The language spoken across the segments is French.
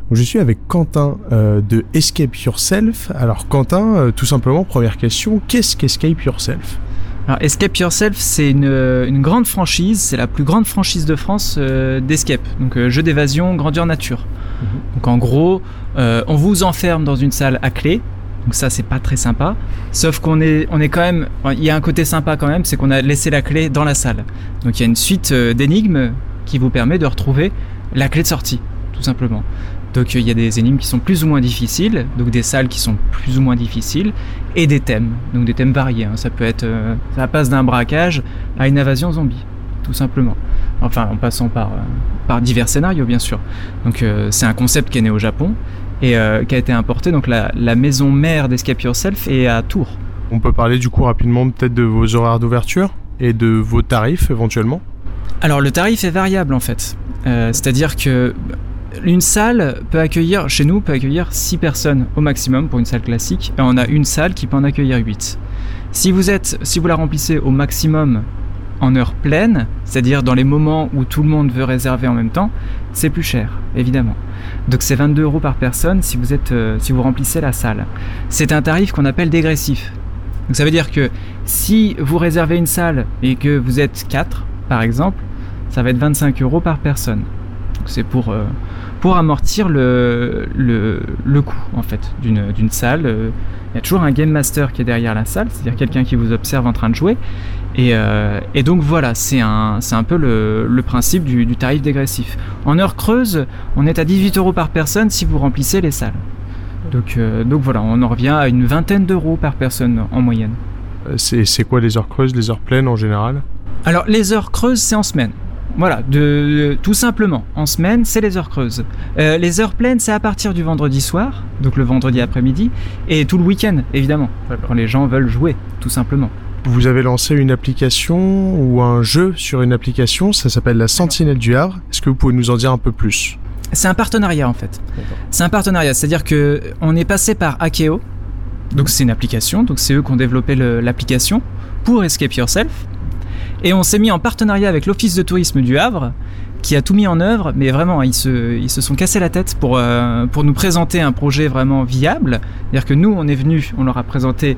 Je suis avec Quentin de Escape Yourself. Alors Quentin, tout simplement, première question, qu'est-ce qu'Escape Yourself ? Alors Escape Yourself, c'est une grande franchise, c'est la plus grande franchise de France d'escape, donc jeu d'évasion grandeur nature. Donc en gros, on vous enferme dans une salle à clé, donc ça c'est pas très sympa, sauf qu'on est quand même, il y a un côté sympa quand même, c'est qu'on a laissé la clé dans la salle. Donc il y a une suite d'énigmes qui vous permet de retrouver la clé de sortie, tout simplement. Donc il y a des énigmes qui sont plus ou moins difficiles, donc des salles qui sont plus ou moins difficiles, et des thèmes, donc des thèmes variés. Ça peut être, ça passe d'un braquage à une invasion zombie, tout simplement. Enfin, en passant par divers scénarios, bien sûr. Donc c'est un concept qui est né au Japon et qui a été importé. Donc la maison mère d'Escape Yourself est à Tours. On peut parler du coup rapidement peut-être de vos horaires d'ouverture et de vos tarifs éventuellement. Alors le tarif est variable en fait, c'est-à-dire que une salle peut accueillir 6 personnes au maximum pour une salle classique, et on a une salle qui peut en accueillir 8. Si vous la remplissez au maximum en heure pleine, c'est-à-dire dans les moments où tout le monde veut réserver en même temps, c'est plus cher, évidemment. Donc c'est 22 € par personne si vous remplissez la salle. C'est un tarif qu'on appelle dégressif. Donc ça veut dire que si vous réservez une salle et que vous êtes 4, par exemple, ça va être 25 € par personne. Donc c'est pour amortir le coût en fait d'une salle. Il y a toujours un game master qui est derrière la salle, c'est-à-dire quelqu'un qui vous observe en train de jouer. Et donc voilà, c'est un peu le principe du tarif dégressif. En heure creuse, on est à 18 € par personne si vous remplissez les salles. Donc voilà, on en revient à une vingtaine d'euros par personne en moyenne. C'est quoi les heures creuses, les heures pleines en général ? Alors les heures creuses, c'est en semaine. Voilà, tout simplement, en semaine, c'est les heures creuses. Les heures pleines, c'est à partir du vendredi soir, donc le vendredi après-midi, et tout le week-end, évidemment, quand les gens veulent jouer, tout simplement. Vous avez lancé une application ou un jeu sur une application, ça s'appelle la Sentinelle du Havre. Est-ce que vous pouvez nous en dire un peu plus ? C'est un partenariat en fait. D'accord. C'est un partenariat, c'est-à-dire qu'on est passé par Akeo, donc c'est une application, donc c'est eux qui ont développé l'application pour Escape Yourself. Et on s'est mis en partenariat avec l'Office de tourisme du Havre, qui a tout mis en œuvre, mais vraiment, ils se sont cassés la tête pour nous présenter un projet vraiment viable. C'est-à-dire que nous, on est venus, on leur a présenté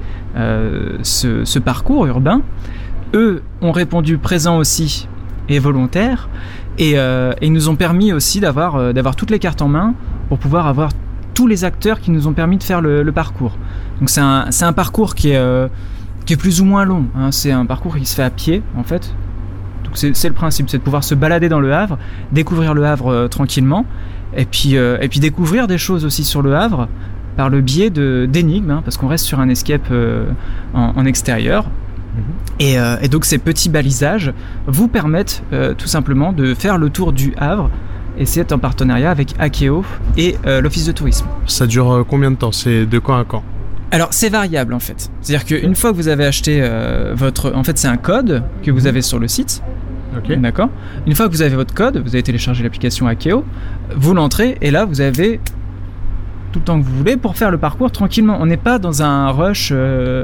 ce parcours urbain. Eux ont répondu présents aussi et volontaires, et ils nous ont permis aussi d'avoir toutes les cartes en main pour pouvoir avoir tous les acteurs qui nous ont permis de faire le parcours. Donc c'est un parcours qui est plus ou moins long, hein. C'est un parcours qui se fait à pied en fait. Donc c'est le principe, c'est de pouvoir se balader dans le Havre, découvrir le Havre tranquillement, et puis découvrir des choses aussi sur le Havre par le biais d'énigmes, hein, parce qu'on reste sur un escape en extérieur. Et donc ces petits balisages vous permettent tout simplement de faire le tour du Havre, et c'est en partenariat avec Akeo et l'Office de tourisme. Ça dure combien de temps ? C'est de quand à quand ? Alors c'est variable en fait, c'est-à-dire qu'une fois que vous avez acheté en fait c'est un code que vous avez sur le site, okay. D'accord ? Une fois que vous avez votre code, vous avez téléchargé l'application Akeo, vous l'entrez et là vous avez tout le temps que vous voulez pour faire le parcours tranquillement. On n'est pas dans un rush,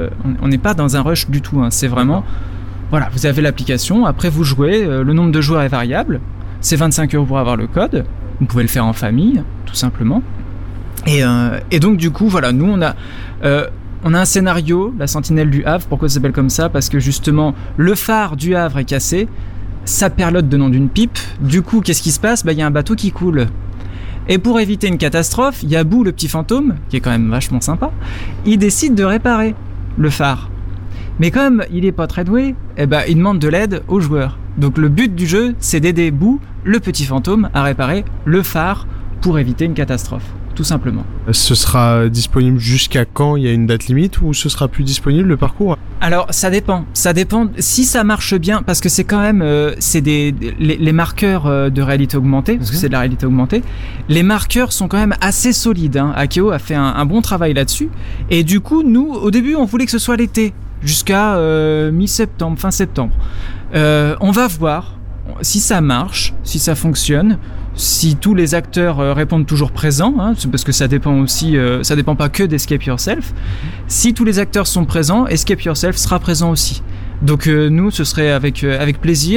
du tout, hein. C'est vraiment, voilà, vous avez l'application, après vous jouez, le nombre de joueurs est variable, c'est 25 € pour avoir le code, vous pouvez le faire en famille, tout simplement. Et donc du coup voilà, nous on a un scénario, la Sentinelle du Havre. Pourquoi ça s'appelle comme ça ? Parce que justement le phare du Havre est cassé, ça perlote de nom d'une pipe. Du coup qu'est-ce qui se passe ? Il y a un bateau qui coule. Et pour éviter une catastrophe, Yabou, le petit fantôme, qui est quand même vachement sympa, il décide de réparer le phare. Mais comme il est pas très doué, il demande de l'aide aux joueurs. Donc le but du jeu, c'est d'aider Bou, le petit fantôme, à réparer le phare pour éviter une catastrophe. Tout simplement. Ce sera disponible jusqu'à quand ? Il y a une date limite ou ce sera plus disponible le parcours ? Alors ça dépend si ça marche bien, parce que c'est quand même les marqueurs de réalité augmentée, parce que c'est de la réalité augmentée. Les marqueurs sont quand même assez solides, hein. Akeo a fait un bon travail là-dessus, et du coup nous au début on voulait que ce soit l'été jusqu'à mi-septembre, fin septembre. On va voir si ça marche, si ça fonctionne. Si tous les acteurs répondent toujours présents, hein, parce que ça dépend aussi, ça dépend pas que d'Escape Yourself. Si tous les acteurs sont présents, Escape Yourself sera présent aussi. Donc nous, ce serait avec plaisir.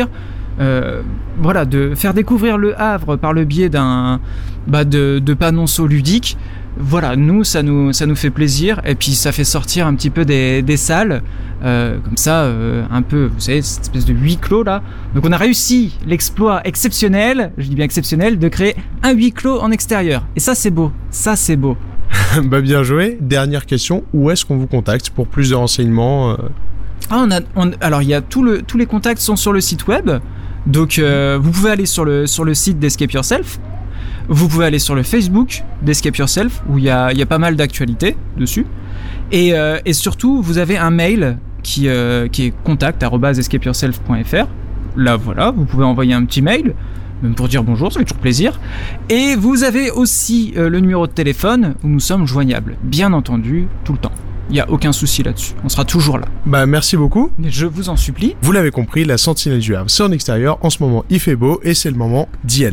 voilà, de faire découvrir le Havre par le biais de panonceaux ludiques. Voilà, ça nous fait plaisir, et puis ça fait sortir un petit peu des salles, comme ça, un peu, vous savez, cette espèce de huis clos là. Donc on a réussi l'exploit exceptionnel, je dis bien exceptionnel, de créer un huis clos en extérieur. Et ça c'est beau, Bah bien joué. Dernière question, où est-ce qu'on vous contacte pour plus de renseignements Alors il y a tous les contacts sont sur le site web, donc vous pouvez aller sur le site d'Escape Yourself. Vous pouvez aller sur le Facebook d'Escape Yourself, où il y a pas mal d'actualités dessus. Et surtout, vous avez un mail qui est contact@escapeyourself.fr. Là, voilà, vous pouvez envoyer un petit mail, même pour dire bonjour, ça fait toujours plaisir. Et vous avez aussi le numéro de téléphone où nous sommes joignables, bien entendu, tout le temps. Il n'y a aucun souci là-dessus, on sera toujours là. Bah merci beaucoup. Je vous en supplie. Vous l'avez compris, la Sentinelle du Havre, c'est en extérieur. En ce moment, il fait beau et c'est le moment d'y aller.